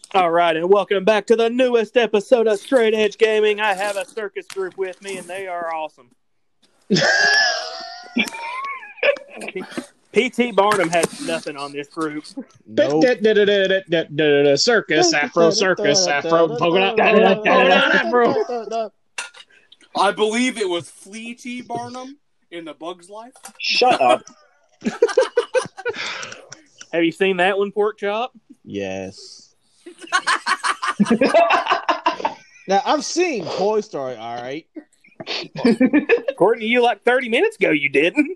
All right, and welcome back to the newest episode of Straight Edge Gaming. I have a circus group with me, and they are awesome. P.T. Barnum has nothing on this group. Nope. Circus, Afro, polka dot, Afro. I believe it was Flea T. Barnum in The Bug's Life. Shut up. Have you seen that one, Pork Chop? Yes. Now, I've seen Toy Story, all right. According to you, like 30 minutes ago, you didn't.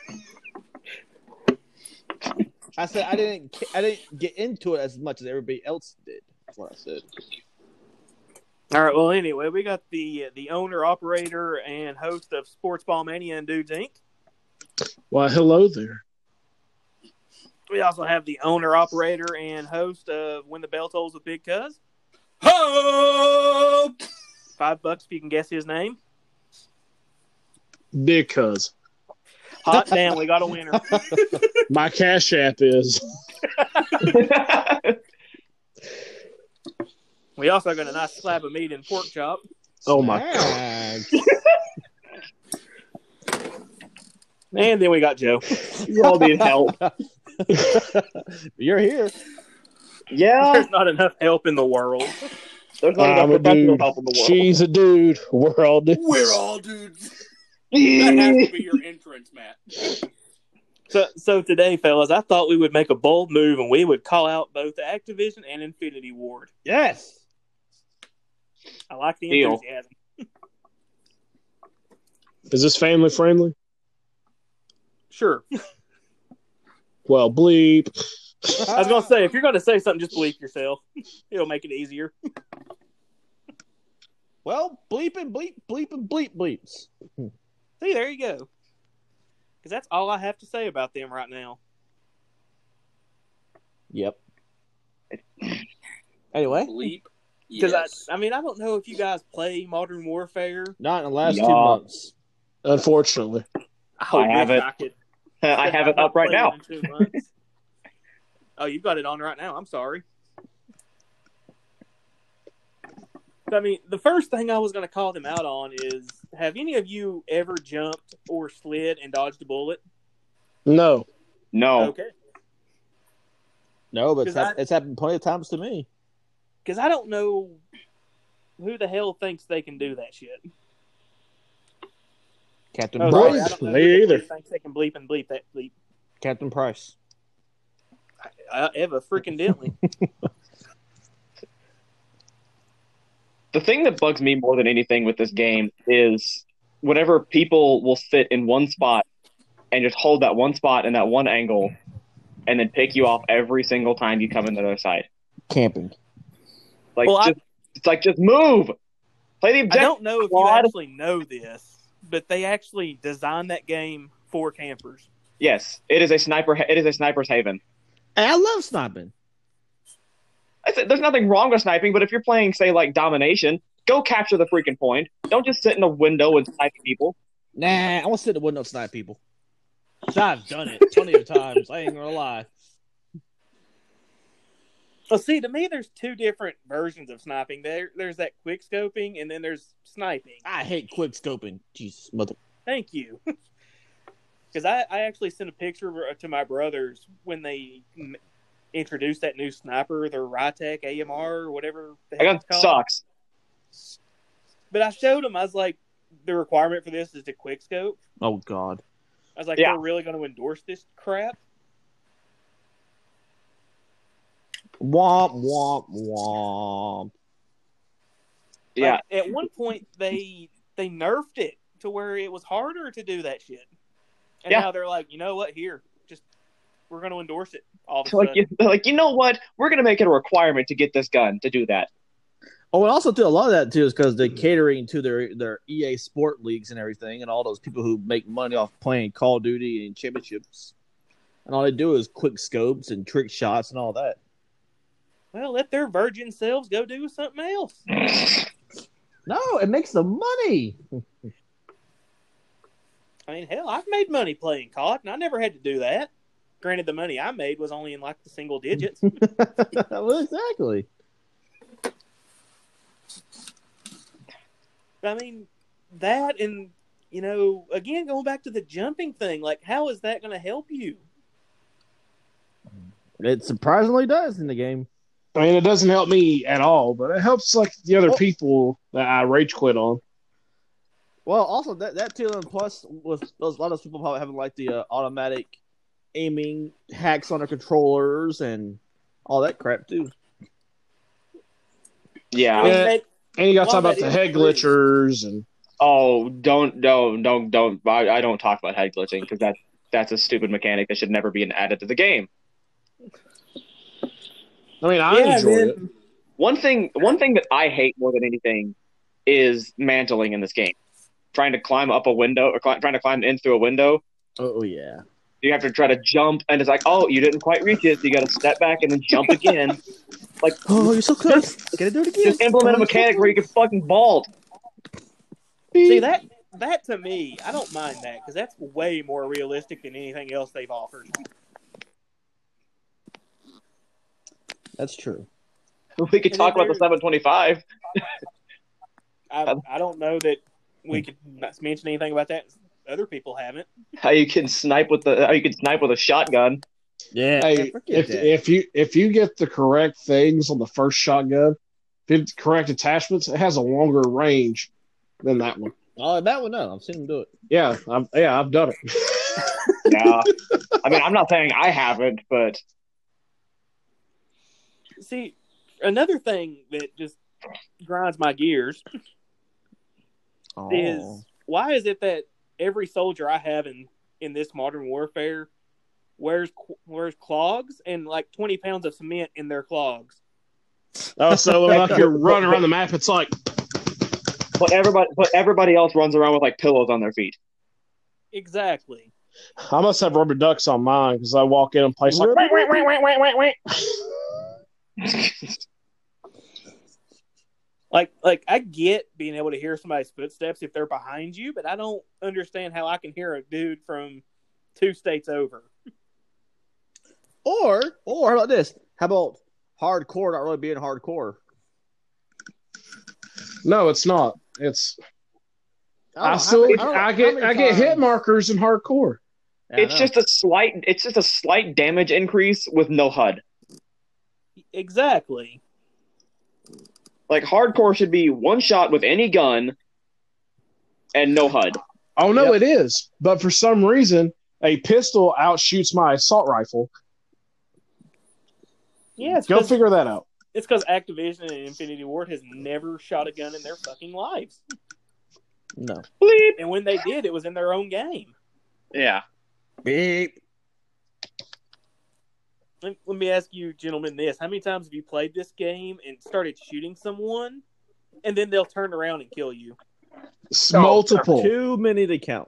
I said I didn't get into it as much as everybody else did. That's what I said. All right, well, anyway, we got the owner, operator, and host of Sports Ball Mania and Dudes, Inc. Why, hello there. We also have the owner, operator, and host of When the Bell Tolls with Big Cuz. Ho! $5 if you can guess his name. Big Cuz. Hot damn, we got a winner. My Cash App is. We also got a nice slab of meat and Pork Chop. Oh, my God. And then we got Joe. You all need help. You're here. Yeah. There's not enough help in the world. There's not I'm enough a professional dude. help in the world. She's a dude. We're all dudes. We're all dudes. That has to be your entrance, Matt. So today, fellas, I thought we would make a bold move and we would call out both Activision and Infinity Ward. Yes. I like the Deal. enthusiasm. Is this family friendly? Sure. Well, bleep. I was going to say, if you're going to say something, just bleep yourself. It'll make it easier. Well, bleeping, bleeps. See, there you go. Because that's all I have to say about them right now. Yep. Anyway, Bleep. Because Yes. I don't know if you guys play Modern Warfare. not in the last 2 Yeah. months. Unfortunately. I have wish it. I could. I have it up right now. In 2 months. Oh, you've got it on right now. I'm sorry. I mean, the first thing I was going to call them out on is, have any of you ever jumped or slid and dodged a bullet? No. No. Okay. No, but Because it's happened plenty of times to me. Because I don't know who the hell thinks they can do that shit. Captain Oh, Boy, sorry, Price. I don't know me who the either. police thinks they can bleep and bleep that bleep. Captain Price. Eva freaking Dentley. The thing that bugs me more than anything with this game is whenever people will sit in one spot and just hold that one spot and that one angle and then pick you off every single time you come in the other side. Camping. Like, Well, it's like, just move. Play the I objective. don't know if you squad. actually know this, but they actually designed that game for campers. Yes, it is a sniper. It is a sniper's haven. Hey, I love sniping. I said, there's nothing wrong with sniping, but if you're playing, say, like Domination, go capture the freaking point. Don't just sit in a window and snipe people. Nah, I want to sit in the window and snipe people. I've done it plenty of times. I ain't gonna lie. Well, see, to me, there's two different versions of sniping. There's that quick scoping, and then there's sniping. I hate quick scoping. Jesus, mother. Thank you. Because I actually sent a picture to my brothers when they introduced that new sniper, the Rytec AMR or whatever the I hell got it's called. sucks. But I showed them, I was like, the requirement for this is to quick scope. Oh God. I was like, Yeah. they're really going to endorse this crap? Womp womp womp. Yeah, Like, at one point, they nerfed it to where it was harder to do that shit. And Yeah. now they're like, you know what? Here, just we're going to endorse it all of a like sudden. they're like, you know what? We're gonna make it a requirement to get this gun to do that. Oh, and also too, a lot of that too is because they're catering to their EA Sport leagues and everything, and all those people who make money off playing Call of Duty and championships, and all they do is quick scopes and trick shots and all that. Well, let their virgin selves go do something else. No, it makes them money. I mean, hell, I've made money playing COD, and I never had to do that. Granted, the money I made was only in like the single digits. Well, exactly. I mean, that and, again, going back to the jumping thing, like, how is that going to help you? It surprisingly does in the game. I mean, it doesn't help me at all, but it helps like the other people that I rage quit on. Well, also that too, and plus with a lot of people probably having like the automatic aiming hacks on their controllers and all that crap too. Yeah. And you got to talk about that the is head true. glitchers and Oh, don't. I don't talk about head glitching because that's a stupid mechanic that should never be added to the game. I mean, I enjoy it. One thing that I hate more than anything is mantling in this game. Trying to climb up a window or trying to climb in through a window. Oh yeah. You have to try to jump, and it's like, oh, you didn't quite reach it, so you got to step back and then jump again. Like, oh, you're so close. Gotta do it again. Just implement a mechanic where you can fucking vault. See, that to me, I don't mind that because that's way more realistic than anything else they've offered. That's true. We could talk about the 725. I don't know that we could mention anything about that. Other people haven't. How you can snipe with a shotgun. Yeah. Hey, if you get the correct things on the first shotgun, if you get the correct attachments, it has a longer range than that one. Oh, that one, no. I've seen him do it. Yeah, I've done it. Yeah. I mean, I'm not saying I haven't, but See, another thing that just grinds my gears is why is it that every soldier I have in this Modern Warfare wears clogs and like 20 pounds of cement in their clogs? Oh, so like you're running around the map, it's like. But everybody else runs around with like pillows on their feet. Exactly. I must have rubber ducks on mine because I walk in and place like. Like I get being able to hear somebody's footsteps if they're behind you, but I don't understand how I can hear a dude from 2 states over. Or how about this? How about hardcore not really being hardcore? No, it's not. It's. I get hit markers in hardcore. Yeah, It's just a slight damage increase with no HUD. Exactly. Like hardcore should be one shot with any gun and no HUD. Oh no, it is. But for some reason, a pistol outshoots my assault rifle. Yeah, Go figure that out. It's because Activision and Infinity Ward has never shot a gun in their fucking lives. No. And when they did, it was in their own game. Yeah. Beep. Let me ask you, gentlemen, this. How many times have you played this game and started shooting someone, and then they'll turn around and kill you? Multiple. Too many to count.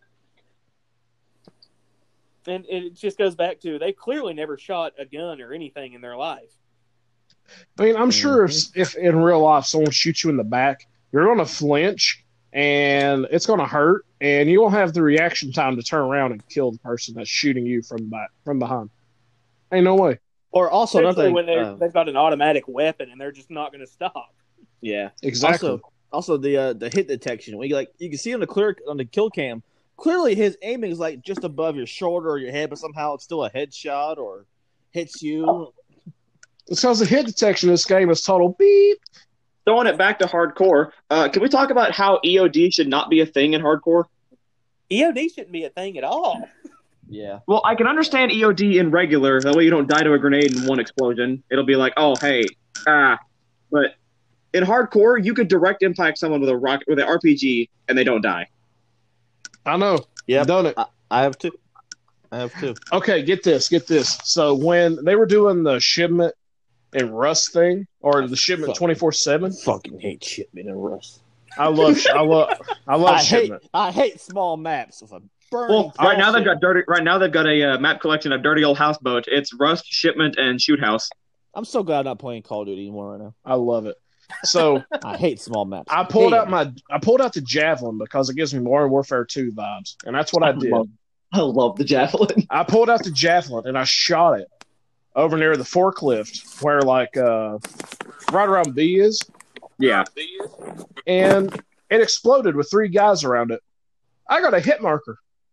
And it just goes back to they clearly never shot a gun or anything in their life. I mean, I'm sure if in real life someone shoots you in the back, you're going to flinch, and it's going to hurt, and you won't have the reaction time to turn around and kill the person that's shooting you from behind. Ain't no way. Or also another Especially thing, when they've got an automatic weapon and they're just not going to stop. yeah, Exactly. Also the hit detection. When you can see on the kill cam, clearly his aiming is like just above your shoulder or your head, but somehow it's still a headshot or hits you. It's because the hit detection in this game is total beep. Throwing it back to hardcore, can we talk about how EOD should not be a thing in hardcore? EOD shouldn't be a thing at all. Yeah. Well, I can understand EOD in regular. That way you don't die to a grenade in one explosion. It'll be like, oh, hey, But in hardcore, you could direct impact someone with an RPG and they don't die. I know. Yeah. I've done it. I have two. Okay, get this. So when they were doing the shipment and Rust thing, or the shipment 24/7, Fucking hate shipment and Rust. I love shipment. I hate small maps with a burning. Well, right now they've got a map collection of dirty old houseboat. It's Rust, Shipment, and Shoot House. I'm so glad I'm not playing Call of Duty anymore right now. I love it. So I hate small maps. I pulled out the Javelin because it gives me Modern Warfare 2 vibes, and that's what I did. I love the Javelin. I pulled out the Javelin and I shot it over near the forklift where right around B is, Yeah. and it exploded with 3 guys around it. I got a hit marker.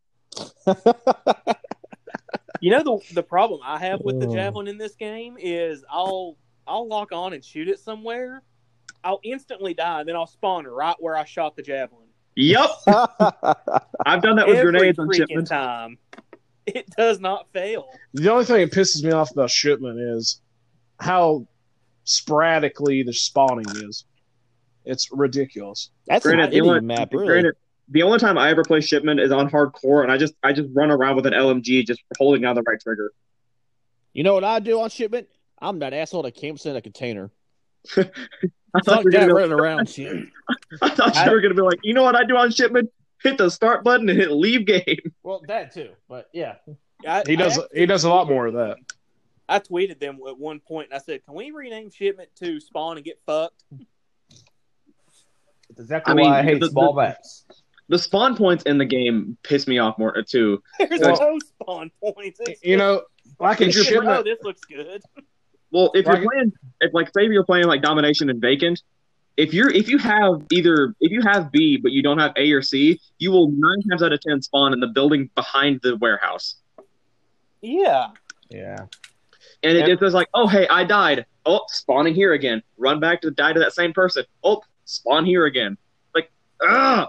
You know the problem I have with the javelin in this game is I'll lock on and shoot it somewhere. I'll instantly die, and then I'll spawn right where I shot the javelin. Yep. I've done that with Every grenades on freaking shipment. time. It does not fail. The only thing that pisses me off about shipment is how sporadically the spawning is. It's ridiculous. That's Granted, an the only, idiot map, really. granted, the only time I ever play shipment is on hardcore, and I just run around with an LMG, just holding down the right trigger. You know what I do on shipment? I'm that asshole that camps in a container. I thought Fuck you were that gonna be running around shit. I thought you were gonna be like, you know what I do on shipment? Hit the start button and hit leave game. Well, that too, but yeah. He does a lot more of that. I tweeted them at one point, and I said, can we rename shipment to spawn and get fucked? That's exactly I mean, why I hate the- small the- maps. The spawn points in the game piss me off more too. There's Well, no spawn points. It's You know, like in If you're- oh, shipment, this looks good. Well, if Like- you're playing, say you're playing like domination and vacant, if you have B but you don't have A or C, you will 9 times out of 10 spawn in the building behind the warehouse. Yeah. Yeah. And it's just like, oh hey, I died. Oh, spawning here again. Run back to die to that same person. Oh, spawn here again. Like, ugh.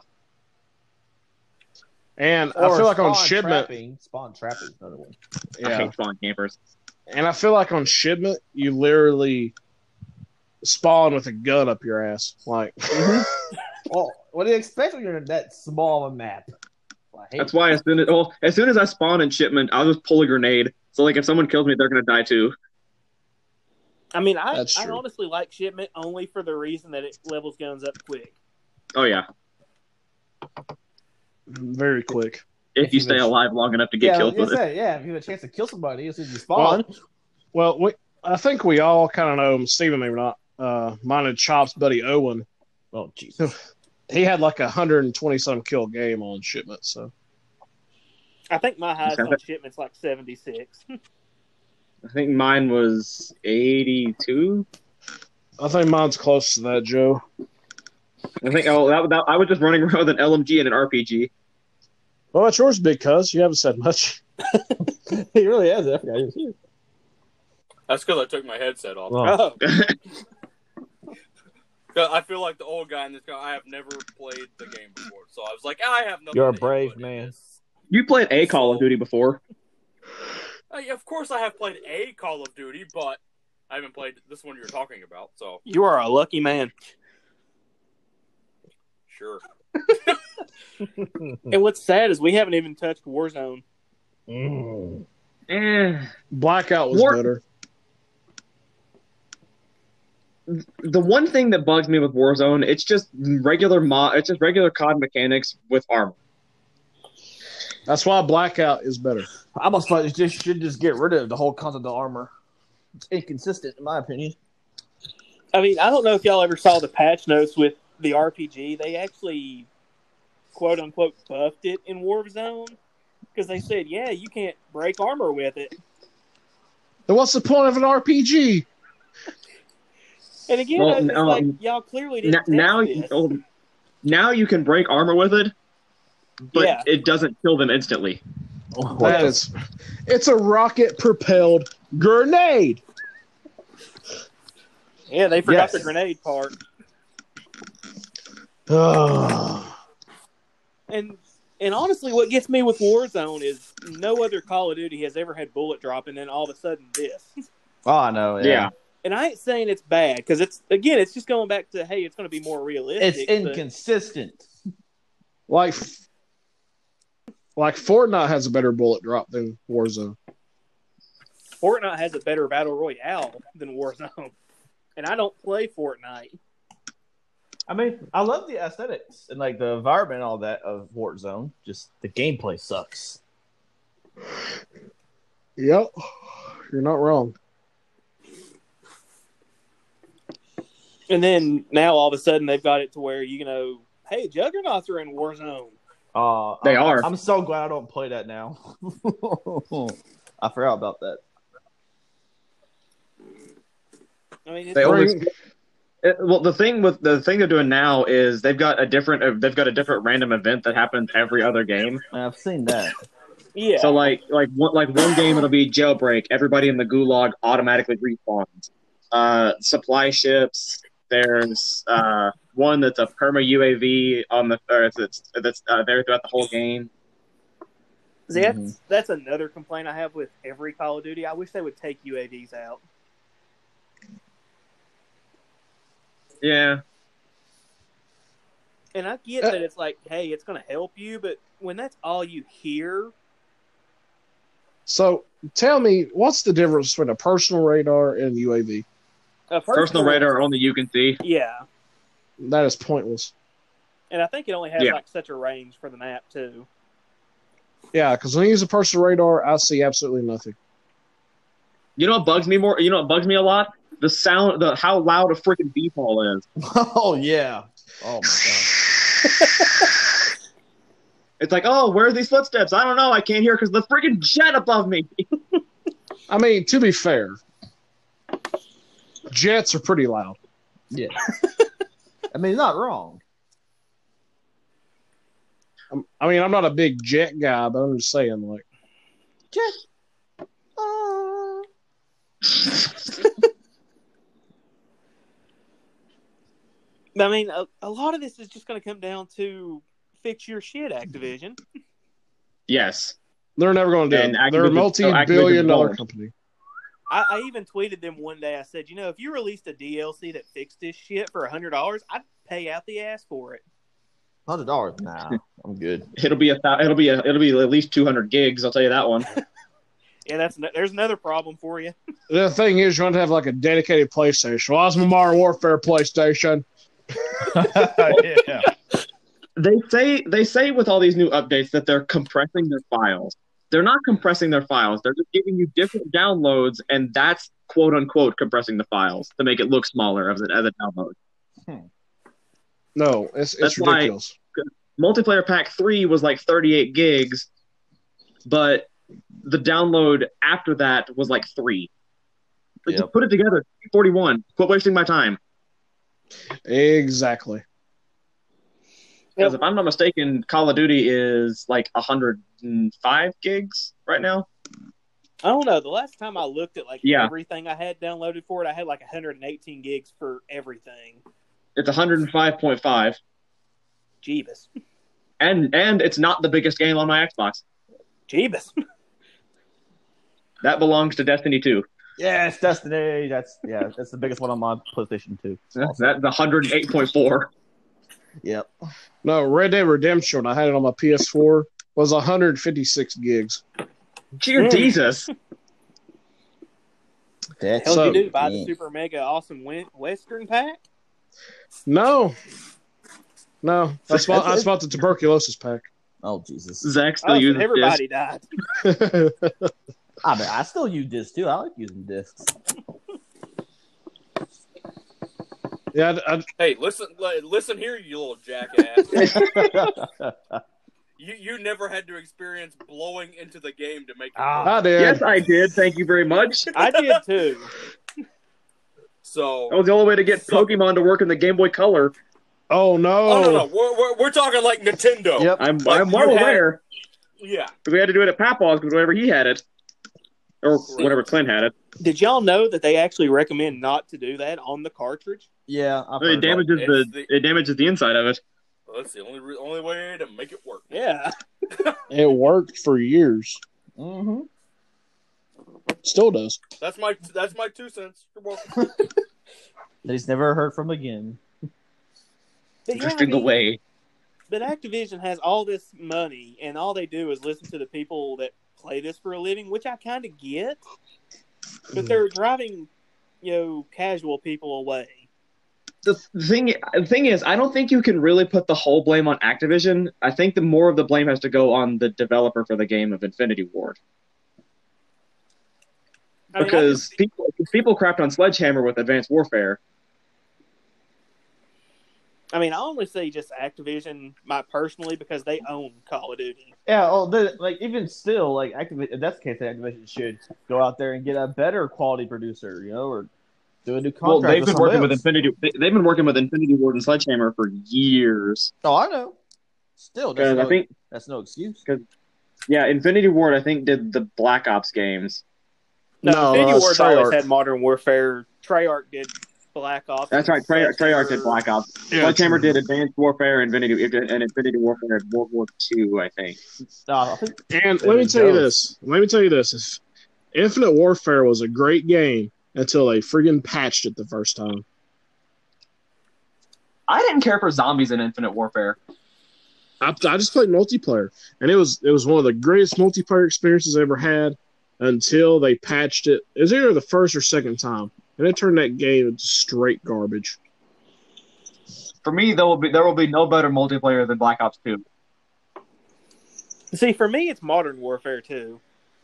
and I feel like on shipment, Spawn trapping, another one. I yeah, hate spawn campers. and I feel like on shipment, you literally spawn with a gun up your ass. Like, Well, what do you expect when you're in that small of a map? I hate That's why as soon as I spawn in shipment, I'll just pull a grenade. So like if someone kills me, they're gonna die too. I mean, I That's true. honestly like shipment only for the reason that it levels guns up quick. Oh yeah, very quick. if you stay alive long enough to get yeah, killed with it. if you have a chance to kill somebody as soon as you spawn. Well, I think we all kind of know him. Steven, maybe not. Mine and Chop's buddy Owen. Oh, Jesus. He had like 120-some kill game on shipment. So I think my highest on shipment's like 76. I think mine was 82. I think mine's close to that, Joe. I think I was just running around with an LMG and an RPG. Well, that's yours, big cuz. You haven't said much. He really has. I forgot he was here. That's because I took my headset off. Oh. Oh, I feel like the old guy in this guy. I have never played the game before, so I was like, I have nothing. You're a to brave input in man. this. You played a Call of Duty before. Of course, I have played a Call of Duty, but I haven't played this one you're talking about. So you are a lucky man. sure. And what's sad is we haven't even touched Warzone. Blackout was War- better. The one thing that bugs me with Warzone, it's just regular COD mechanics with armor. That's why Blackout is better. I almost thought you should just get rid of the whole concept of armor. It's inconsistent, in my opinion. I mean, I don't know if y'all ever saw the patch notes with the RPG. They actually, quote unquote, buffed it in Warzone because they said, yeah, you can't break armor with it. Then what's the point of an RPG? And again, Well, it's like y'all clearly didn't test this. Now you can break armor with it, but Yeah. it doesn't kill them instantly. That is, it's a rocket propelled grenade. Yeah, they forgot Yes. the grenade part. And honestly, what gets me with Warzone is no other Call of Duty has ever had bullet drop, and then all of a sudden this. Oh, I know. Yeah. And I ain't saying it's bad because it's just going back to hey, it's going to be more realistic. It's inconsistent. Like Fortnite has a better bullet drop than Warzone. Fortnite has a better battle royale than Warzone, and I don't play Fortnite. I mean, I love the aesthetics and like the environment and all that of Warzone. Just the gameplay sucks. Yep, you're not wrong. And then now all of a sudden they've got it to where hey, Juggernauts are in Warzone. They are. I'm so glad I don't play that now. I forgot about that. I mean, They only Well, the thing they're doing now is they've got a different random event that happens every other game. I've seen that. Yeah. So like one game it'll be jailbreak. Everybody in the gulag automatically respawns. Supply ships. There's one that's a perma UAV on the Earth that's there throughout the whole game. See, that's another complaint I have with every Call of Duty. I wish they would take UAVs out. Yeah. And I get that it's like, hey, it's going to help you, but when that's all you hear. So tell me, what's the difference between a personal radar and UAV? Personal radar only you can see. Yeah. That is pointless. And I think it only has like such a range for the map too. Yeah, because when you use a personal radar, I see absolutely nothing. You know what bugs me more? You know what bugs me a lot? The sound, how loud a freaking beepall is. Oh yeah. Oh my god. It's like, oh, where are these footsteps? I don't know. I can't hear because the freaking jet above me. I mean, to be fair, jets are pretty loud. Yeah. I mean, not wrong. I mean, I'm not a big jet guy, but I'm just saying, like, Jet. I mean, a lot of this is just going to come down to fix your shit, Activision. Yes. They're never going to do it. They're a multi-billion-dollar company. I even tweeted them one day. I said, if you released a DLC that fixed this shit for $100, I'd pay out the ass for it. $100? Nah, I'm good. It'll be at least 200 gigs. I'll tell you that one. Yeah, there's another problem for you. The thing is, you want to have like a dedicated PlayStation. Well, it's my Modern Warfare PlayStation. Yeah. They say with all these new updates that they're compressing their files. They're not compressing their files. They're just giving you different downloads, and that's quote unquote compressing the files to make it look smaller as a download. No, it's ridiculous. Multiplayer Pack 3 was like 38 gigs, but the download after that was like 3. Yep. Just put it together, 41. Quit wasting my time. Exactly. Because if I'm not mistaken, Call of Duty is like 105 gigs right now. I don't know. The last time I looked at everything I had downloaded for it, I had like 118 gigs for everything. It's 105.5. Jeebus. And it's not the biggest game on my Xbox. Jeebus. That belongs to Destiny 2. Yeah, it's Destiny. That's the biggest one on my PlayStation 2. That's 108.4. Yep. No, Red Dead Redemption, I had it on my PS4, was 156 gigs. Dear Jesus. Hell, you do buy the super mega awesome Western pack? No. That's about the tuberculosis pack. Oh, Jesus. Zach still uses everybody died. I still use discs, too. I like using discs. Yeah. Hey, listen here, you little jackass. You never had to experience blowing into the game to make it work. I did. Yes, I did. Thank you very much. I did, too. So that was the only way to get Pokemon to work in the Game Boy Color. Oh, no. Oh, no. We're talking like Nintendo. Yep. I'm well aware. Yeah. Because we had to do it at Papaw's because whenever he had it. Or whenever Clint had it. Did y'all know that they actually recommend not to do that on the cartridge? Yeah. It damages the inside of it. Well, that's the only way to make it work. Yeah. It worked for years. Mm-hmm. Still does. That's my 2 cents. You're welcome. He's never heard from again. Drifting away. But Activision has all this money, and all they do is listen to the people that play this for a living, which I kind of get. But they're driving, casual people away. The thing is, I don't think you can really put the whole blame on Activision. I think the more of the blame has to go on the developer for the game of Infinity Ward. Because people crapped on Sledgehammer with Advanced Warfare. I mean, I only say just Activision, personally, because they own Call of Duty. Yeah, even still, Activision, if that's the case, Activision should go out there and get a better quality producer, or Do a new Well, contract they've with been somebody working with else. Infinity. They've been working with Infinity Ward and Sledgehammer for years. Oh, I know. Still, that's 'Cause I think- that's no excuse. Yeah, Infinity Ward, I think, did the Black Ops games. No, Infinity that's Ward's always Treyarch. had Modern Warfare. Treyarch did Black Ops. That's right. Treyarch did Black Ops. Yeah, Sledgehammer true. did Advanced Warfare and Infinity Warfare World War II, I think. No, I think And There let me it tell you goes. this. Let me tell you this. If Infinite Warfare was a great game until they friggin' patched it the first time. I didn't care for zombies in Infinite Warfare. I just played multiplayer, and it was one of the greatest multiplayer experiences I ever had until they patched it. It was either the first or second time, and it turned that game into straight garbage. For me, there will be no better multiplayer than Black Ops 2. See, for me, it's Modern Warfare 2.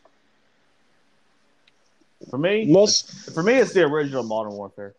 for me, it's the original Modern Warfare.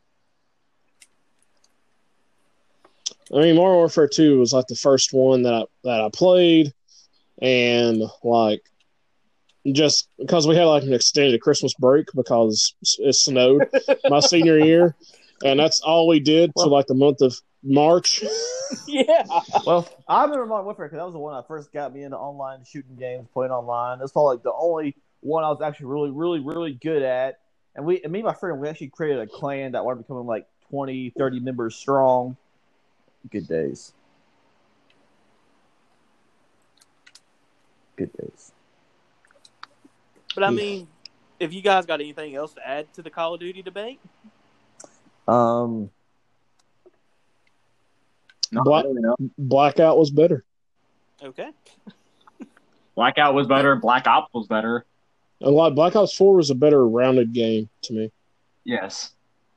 I mean, Modern Warfare 2 was like the first one that I played, and like just because we had like an extended Christmas break because it snowed my senior year, and that's all we did till like the month of March. Yeah. Well, I remember Modern Warfare because that was the one that first got me into online shooting games, playing online. That's probably like the only one I was actually really, really, really good at. And me and my friend, we actually created a clan that wanted to become like 20, 30 members strong. Good days. Good days. But I mean, if you guys got anything else to add to the Call of Duty debate, Um, Black- really, no. Blackout was better. okay. Blackout was better. Black Ops was better. A lot. Black Ops 4 was a better rounded game to me. Yes.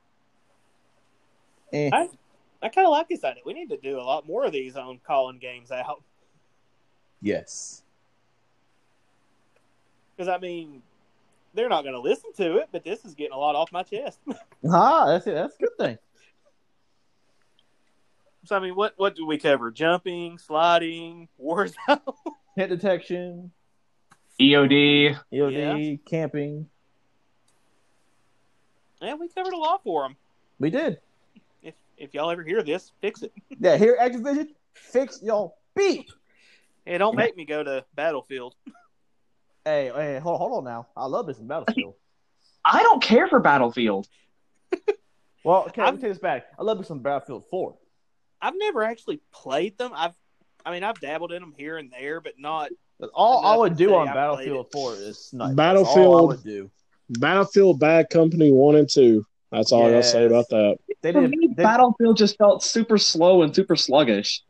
I kind of like this idea. We need to do a lot more of these on calling games out. yes. Because, I mean, they're not going to listen to it, but this is getting a lot off my chest. That's it. That's a good thing. So, I mean, what do we cover? Jumping, sliding, Warzone? Hit detection, EOD. EOD, camping. Yeah, we covered a lot for them. We did. If y'all ever hear this, fix it. Yeah, here, Activision, fix your beat. Hey, don't make me go to Battlefield. Hey, hold on now. I love this in Battlefield. I don't care for Battlefield. Well, okay, let me take this back. I love me some Battlefield 4. I've never actually played them. I've dabbled in them here and there, but not. But all I would do Say on I Battlefield 4 is snipe. Battlefield- That's all I would do. Battlefield Bad Company 1 and 2. That's all I gotta say Yes. about that. They For did. me, Battlefield just felt super slow and super sluggish.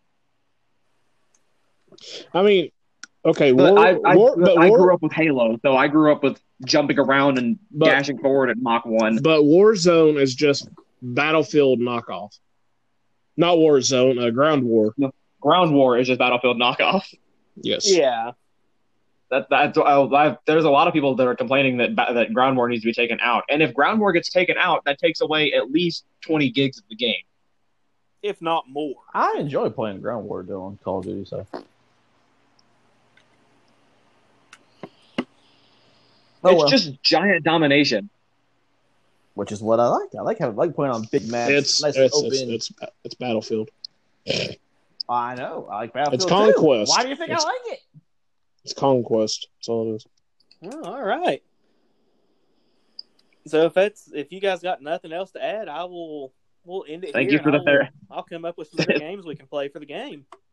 I mean, okay, But I War- grew up with Halo, so I grew up with jumping around and But- dashing forward at Mach 1. but Warzone is just Battlefield knockoff. Not Warzone, Ground War. Ground War is just Battlefield knockoff. Yes. Yeah. There's a lot of people that are complaining that Ground War needs to be taken out. And if Ground War gets taken out, that takes away at least 20 gigs of the game. If not more. I enjoy playing Ground War though on Call of Duty. So. It's just giant domination. Which is what I like. I like playing on big maps. It's nice and open. it's Battlefield. I know. I like Battlefield It's too. Conquest. Why do you think It's- I like it? It's Conquest. That's all it is. Oh, all right. So if you guys got nothing else to add, we'll end it Thank here. you for and the fair. I'll come up with some other games we can play for the game.